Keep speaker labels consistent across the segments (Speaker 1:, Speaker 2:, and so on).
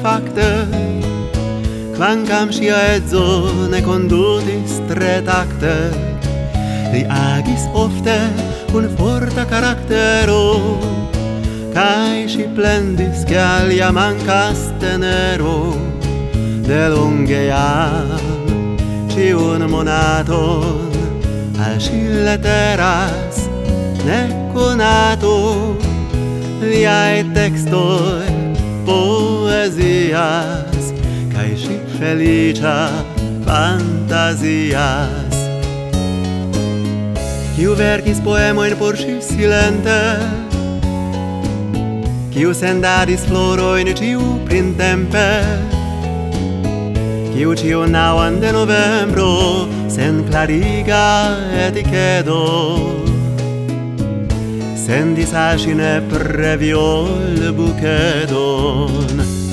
Speaker 1: facte, quancam scia edzo ne condutis tre tacte, li agis ofte un forta caractero, cae si plendis che alia mancas tenero, de longe jam ciun monaton al si letteras ne conato, liae textoi poesias, cae si felicia fantasias. Quiu verkis poemoin por si silente, quiu sendadis floroin ciu printempe, quiu ciu nauan de novembro sen clariga etichedo, sendis asci nepre viol buchedon.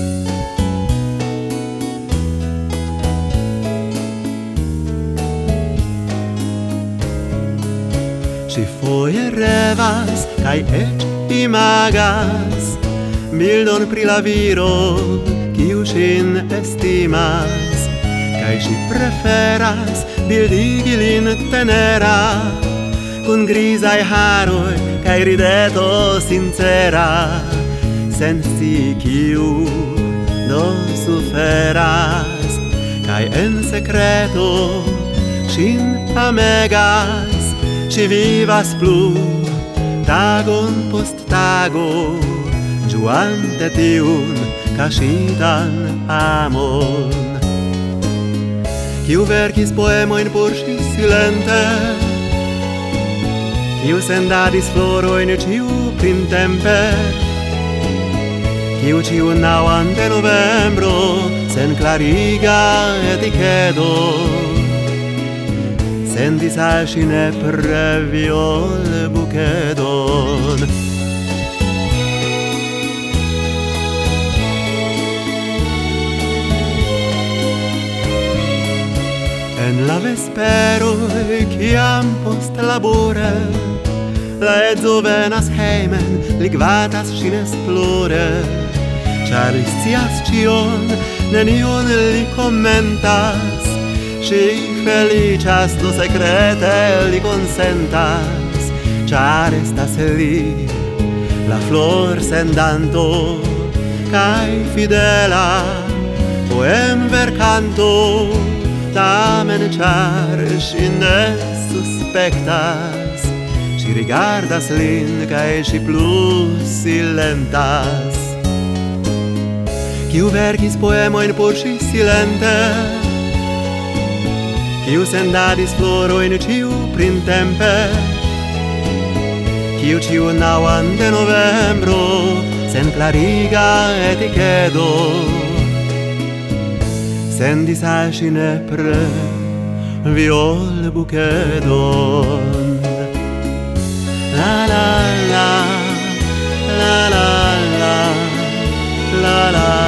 Speaker 1: Si foje revas, cae ec imagas bildon pri la viro, quiu sin estimas, cae si preferas bildigi lin tenera, cun grisae haroi cae rideto sincera, sen si quiu do suferas, cae en secreto sin amegas, si vivas plu tagon post tago, giuante tiun cascitan amon. Quiu verkis poemoin por si silente, quiu sendadis floroin ciu printempe, quiu ciu nauan de novembro sen clariga etichedo, sendis asci nepre viol buchedon. En la vespero, ciam post labore, la edzo venas heimen, ligvatas sin esplore, char li scias cion, nenion li commentas, si felicias do secrete li consentas, char estas li la flor sendanto, cae fidela poem vercanto, tamen char si ne suspectas, si rigardas lin cae si plus silentas. Quiu verkis poemoin por si silente, quiu sendadis floroin ciu printempe, quiu ciu nauan de novembro sen clariga etichedo, sendis asci nepre viol buchedon. La la la, la la la, la la